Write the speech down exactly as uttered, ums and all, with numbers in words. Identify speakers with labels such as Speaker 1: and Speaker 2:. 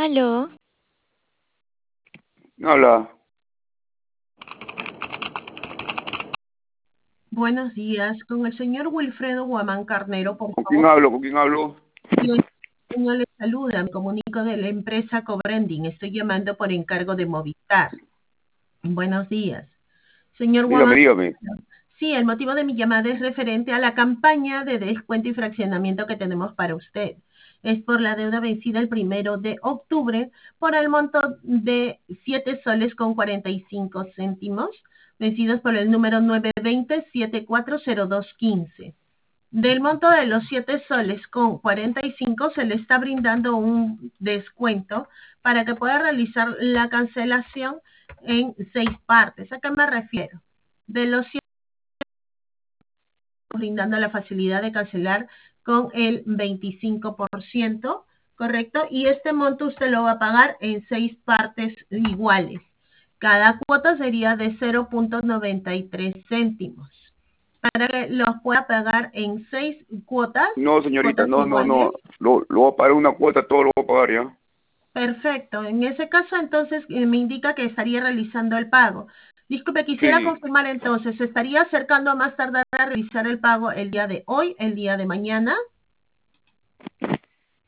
Speaker 1: Aló,
Speaker 2: Hola,
Speaker 3: Buenos días, con el señor Wilfredo Guamán Carnero, por
Speaker 2: ¿con quién
Speaker 3: favor.
Speaker 2: hablo? ¿Con quién hablo?
Speaker 3: Y el señor le saluda, me comunico de la empresa Cobrending, estoy llamando por encargo de Movistar. Buenos días. Señor
Speaker 2: Dígame,
Speaker 3: Guamán,
Speaker 2: dígame.
Speaker 3: sí, el motivo de mi llamada es referente a la campaña de descuento y fraccionamiento que tenemos para usted. Es por la deuda vencida el primero de octubre por el monto de siete soles con cuarenta y cinco céntimos, vencidos por el número nueve dos cero siete cuatro cero dos uno cinco. Del monto de los siete soles con cuarenta y cinco se le está brindando un descuento para que pueda realizar la cancelación en seis partes. ¿A qué me refiero? De los siete, brindando la facilidad de cancelar con el veinticinco por ciento, ¿correcto? Y este monto usted lo va a pagar en seis partes iguales. Cada cuota sería de cero punto noventa y tres céntimos. Para que los pueda pagar en seis cuotas,
Speaker 2: No, señorita,
Speaker 3: cuotas
Speaker 2: no, no,
Speaker 3: iguales.
Speaker 2: no. Lo, lo voy a pagar una cuota, todo lo voy a pagar ya.
Speaker 3: Perfecto. En ese caso, entonces, eh, me indica que estaría realizando el pago. Disculpe, quisiera
Speaker 2: Sí.
Speaker 3: confirmar entonces, ¿se estaría acercando a más tardar a realizar el pago el día de hoy, el día de mañana?